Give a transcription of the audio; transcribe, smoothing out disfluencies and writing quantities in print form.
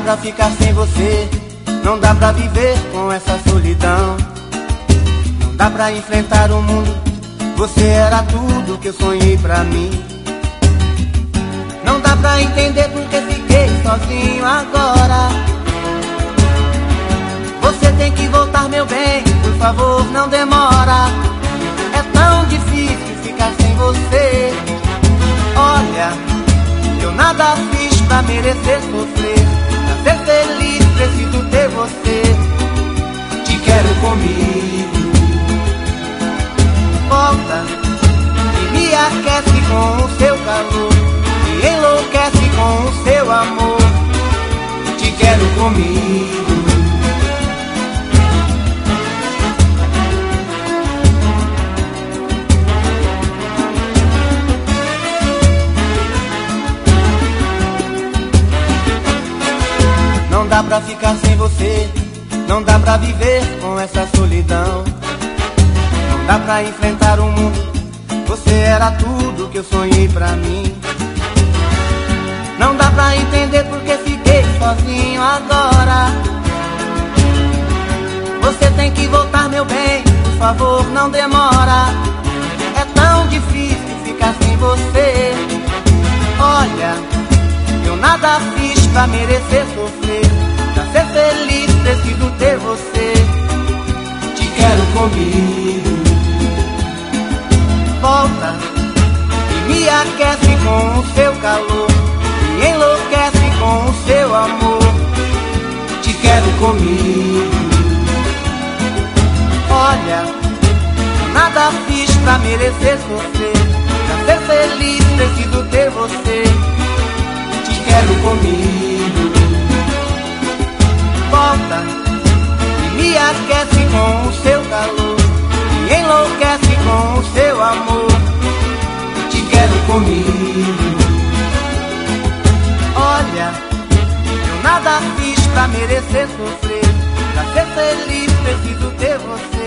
pra ficar sem você, não dá pra viver com essa solidão. Não dá pra enfrentar o mundo, você era tudo que eu sonhei pra mim. Não dá pra entender porque fiquei sozinho agora. Você tem que voltar, meu bem, por favor, não demora. É tão difícil ficar sem você. Olha, eu nada fiz pra merecer sofrer. Pra ser feliz preciso ter você. Te quero comigo. Volta e me aquece com o seu calor, me enlouquece com o seu amor. Te quero comigo. Não dá pra ficar sem você, não dá pra viver com essa solidão. Não dá pra enfrentar o mundo, você era tudo que eu sonhei pra mim. Não dá pra entender porque fiquei sozinho agora. Você tem que voltar, meu bem, por favor, não demora. É tão difícil ficar sem você. Olha, eu nada fiz pra merecer sofrer. Pra ser feliz preciso ter você. Te quero comigo. Volta e me aquece com o seu calor, me enlouquece com o seu amor. Te quero comigo. Olha, nada fiz pra merecer sofrer. Pra ser feliz preciso ter você. Te quero comigo. Volta e me aquece com o seu calor, me enlouquece com o seu amor. Te quero comigo. Olha, eu nada fiz pra merecer sofrer. Pra ser feliz preciso ter você.